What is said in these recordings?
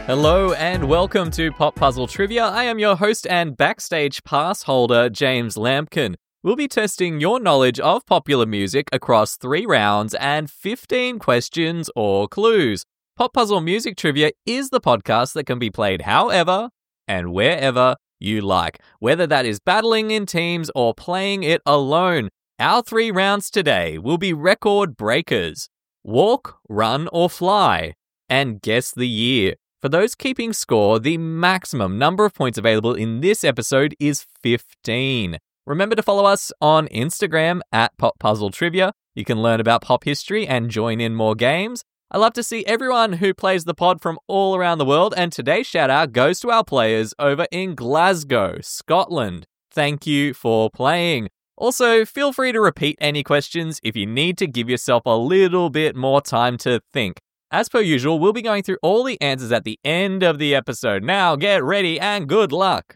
Hello and welcome to Pop Puzzle Trivia. I am your host and backstage pass holder, James Lampkin. We'll be testing your knowledge of popular music across 3 rounds and 15 questions or clues. Pop Puzzle Music Trivia is the podcast that can be played however and wherever you like, whether that is battling in teams or playing it alone. Our 3 rounds today will be record breakers, walk, run or fly, and guess the year. For those keeping score, the maximum number of points available in this episode is 15. Remember to follow us on Instagram at Pop Puzzle Trivia. You can learn about pop history and join in more games. I love to see everyone who plays the pod from all around the world, and today's shout out goes to our players over in Glasgow, Scotland. Thank you for playing. Also, feel free to repeat any questions if you need to give yourself a little bit more time to think. As per usual, we'll be going through all the answers at the end of the episode. Now get ready and good luck.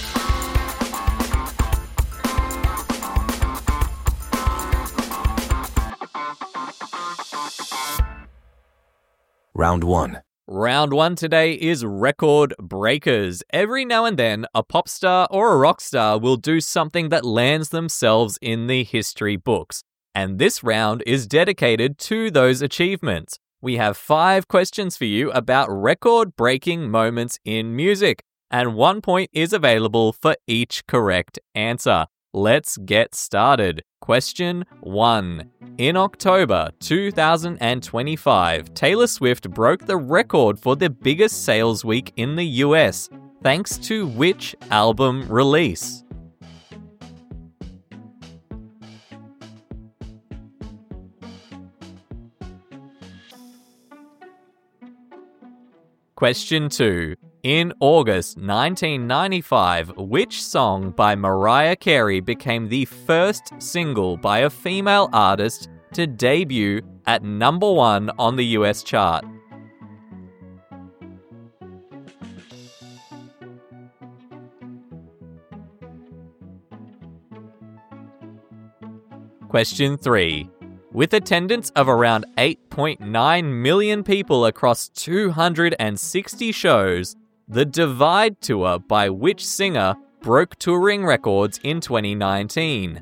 Round 1. Round 1 today is record breakers. Every now and then, a pop star or a rock star will do something that lands themselves in the history books. And this round is dedicated to those achievements. We have 5 questions for you about record-breaking moments in music, and 1 point is available for each correct answer. Let's get started. Question 1. In October 2025, Taylor Swift broke the record for the biggest sales week in the US, thanks to which album release? Question 2. In August 1995, which song by Mariah Carey became the first single by a female artist to debut at number 1 on the US chart? Question 3. With attendance of around 8.9 million people across 260 shows, the Divide Tour by which singer broke touring records in 2019?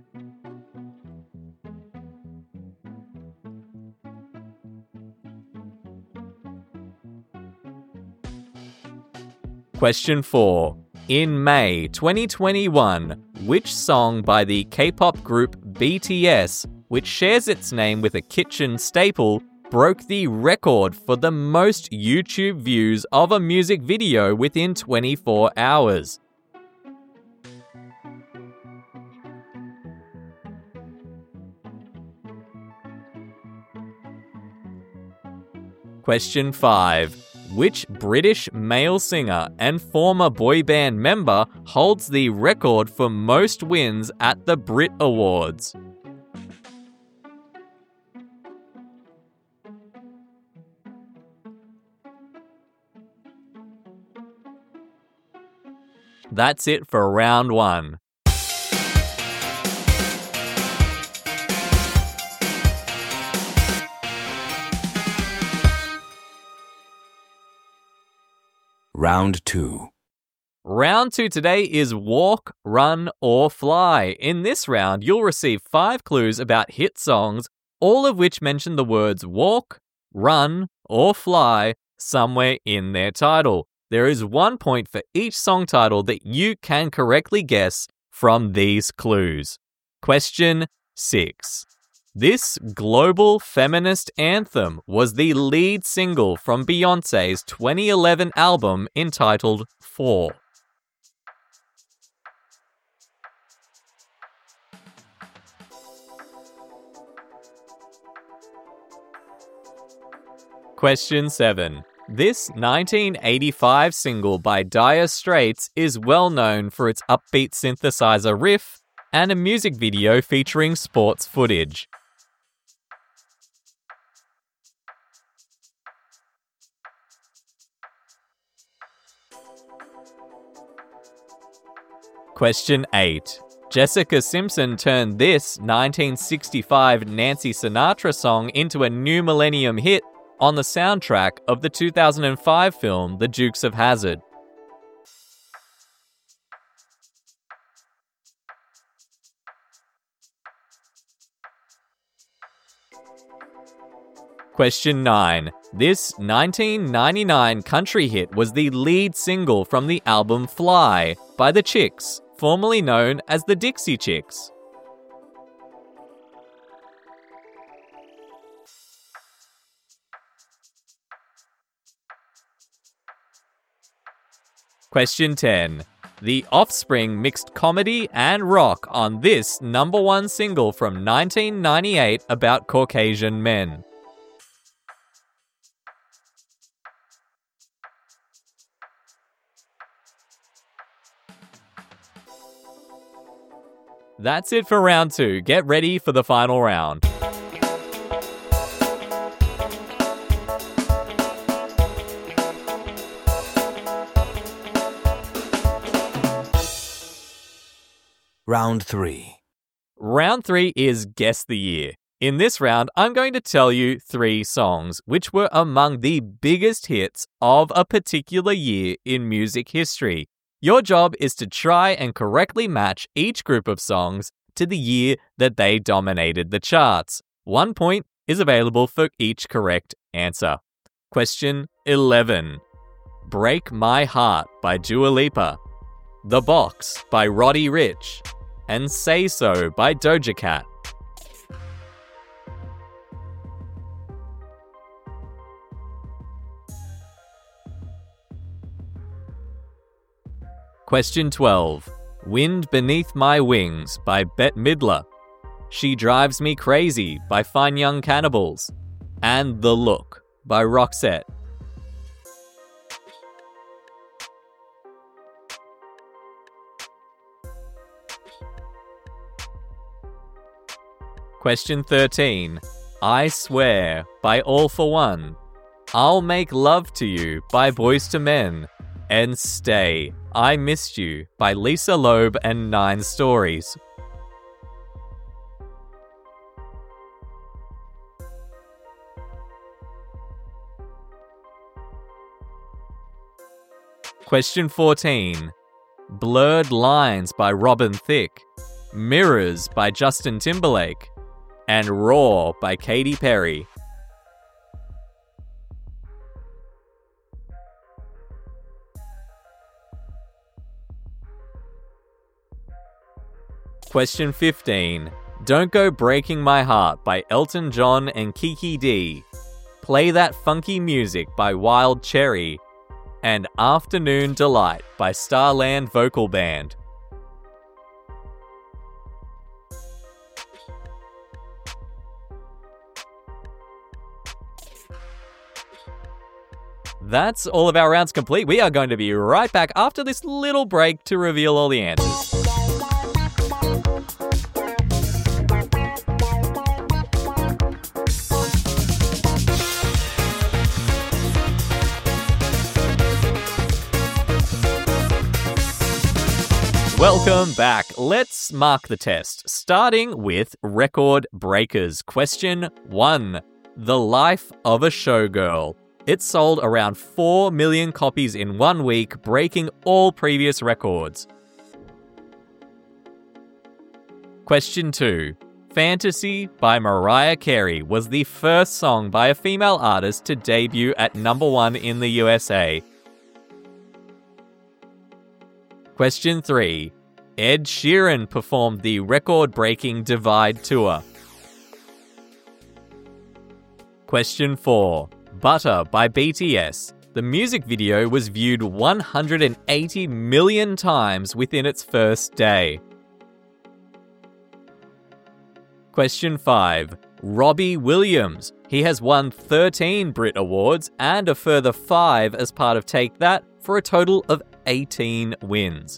Question 4. In May 2021, which song by the K-pop group BTS, which shares its name with a kitchen staple, broke the record for the most YouTube views of a music video within 24 hours? Question 5. Which British male singer and former boy band member holds the record for most wins at the Brit Awards? That's it for round 1. Round 2. Round 2 today is walk, run, or fly. In this round, you'll receive 5 clues about hit songs, all of which mention the words walk, run, or fly somewhere in their title. There is 1 point for each song title that you can correctly guess from these clues. Question 6. This global feminist anthem was the lead single from Beyoncé's 2011 album entitled 4. Question 7. This 1985 single by Dire Straits is well known for its upbeat synthesizer riff and a music video featuring sports footage. Question 8. Jessica Simpson turned this 1965 Nancy Sinatra song into a new millennium hit on the soundtrack of the 2005 film The Dukes of Hazzard? Question 9. This 1999 country hit was the lead single from the album Fly by the Chicks, formerly known as the Dixie Chicks. Question 10. The Offspring mixed comedy and rock on this #1 single from 1998 about Caucasian men. That's it for round 2. Get ready for the final round. Round 3. Round 3 is Guess the Year. In this round, I'm going to tell you 3 songs which were among the biggest hits of a particular year in music history. Your job is to try and correctly match each group of songs to the year that they dominated the charts. 1 point is available for each correct answer. Question 11. Break My Heart by Dua Lipa, The Box by Roddy Ricch, and Say So by Doja Cat. Question 12. Wind Beneath My Wings by Bette Midler, She Drives Me Crazy by Fine Young Cannibals, and The Look by Roxette. Question 13. I Swear by All For One, I'll Make Love to You by Boyz II Men, and Stay, I Missed You by Lisa Loeb and 9 Stories. Question 14. Blurred Lines by Robin Thicke, Mirrors by Justin Timberlake, and Raw by Katy Perry. Question 15. Don't Go Breaking My Heart by Elton John and Kiki D, Play That Funky Music by Wild Cherry, and Afternoon Delight by Starland Vocal Band. That's all of our rounds complete. We are going to be right back after this little break to reveal all the answers. Welcome back. Let's mark the test, starting with record breakers. Question 1. The Life of a Showgirl. It sold around 4 million copies in 1 week, breaking all previous records. Question 2. Fantasy by Mariah Carey was the first song by a female artist to debut at #1 in the USA. Question 3. Ed Sheeran performed the record-breaking Divide Tour. Question 4. Butter by BTS. The music video was viewed 180 million times within its first day. Question 5. Robbie Williams. He has won 13 Brit Awards and a further 5 as part of Take That for a total of 18 wins.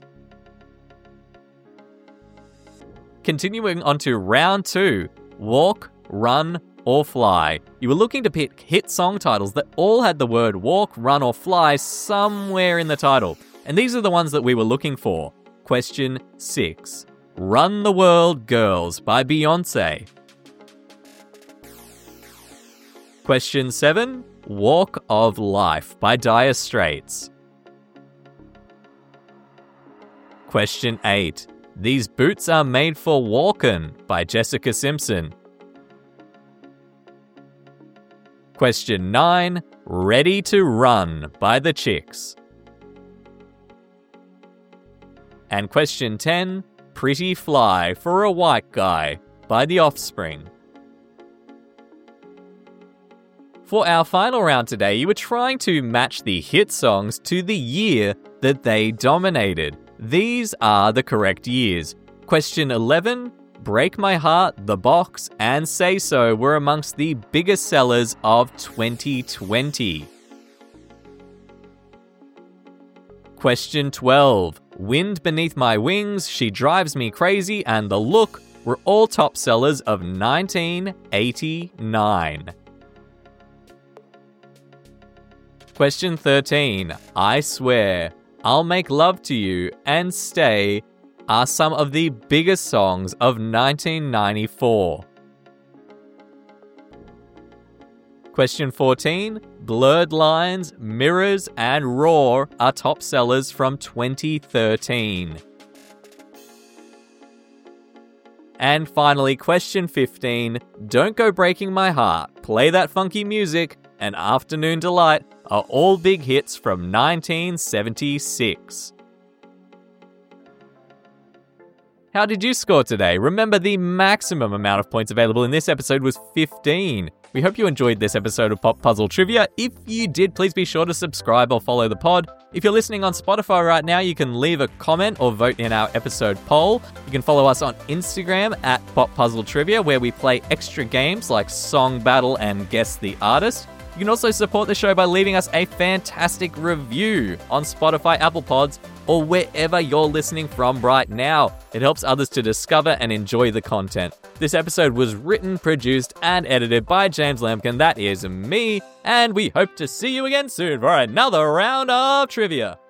Continuing on to round 2, Walk, Run, or Fly. You were looking to pick hit song titles that all had the word walk, run, or fly somewhere in the title. And these are the ones that we were looking for. Question 6. Run the World Girls by Beyoncé. Question 7. Walk of Life by Dire Straits. Question 8. These Boots Are Made for Walkin' by Jessica Simpson. Question 9. Ready to Run by The Chicks. And question 10. Pretty Fly for a White Guy by The Offspring. For our final round today, you were trying to match the hit songs to the year that they dominated. These are the correct years. Question 11, Break My Heart, The Box, and Say So were amongst the biggest sellers of 2020. Question 12, Wind Beneath My Wings, She Drives Me Crazy, and The Look were all top sellers of 1989. Question 13, I Swear, I'll Make Love to You, and Stay are some of the biggest songs of 1994. Question 14, Blurred Lines, Mirrors, and Roar are top sellers from 2013. And finally, question 15, Don't Go Breaking My Heart, Play That Funky Music, and Afternoon Delight are all big hits from 1976. How did you score today? Remember, the maximum amount of points available in this episode was 15. We hope you enjoyed this episode of Pop Puzzle Trivia. If you did, please be sure to subscribe or follow the pod. If you're listening on Spotify right now, you can leave a comment or vote in our episode poll. You can follow us on Instagram at Pop Puzzle Trivia, where we play extra games like Song Battle and Guess the Artist. You can also support the show by leaving us a fantastic review on Spotify, Apple Pods, or wherever you're listening from right now. It helps others to discover and enjoy the content. This episode was written, produced, and edited by James Lampkin. That is me, and we hope to see you again soon for another round of trivia.